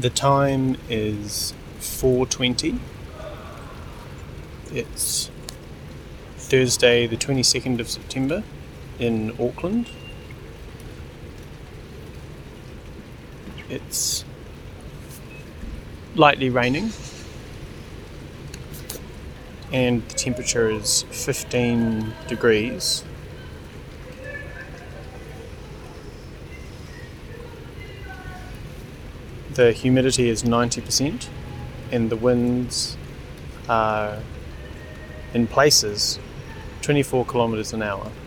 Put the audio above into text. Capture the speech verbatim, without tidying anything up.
The time is four twenty. It's Thursday the twenty-second of September in Auckland. It's lightly raining and the temperature is fifteen degrees. The humidity is ninety percent and the winds are, in places, twenty-four kilometres an hour.